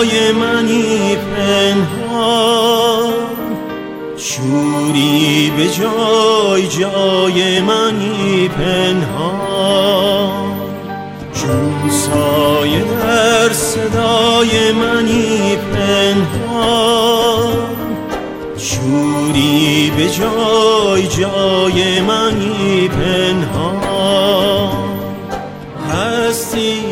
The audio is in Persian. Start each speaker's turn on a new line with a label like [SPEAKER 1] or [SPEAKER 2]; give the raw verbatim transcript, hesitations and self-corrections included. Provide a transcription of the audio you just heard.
[SPEAKER 1] صدای منی پنهان، شوری به جای جای منی پنهان، چون سایه در صدای منی پنهان، شوری به جای جای منی پنهان. هستی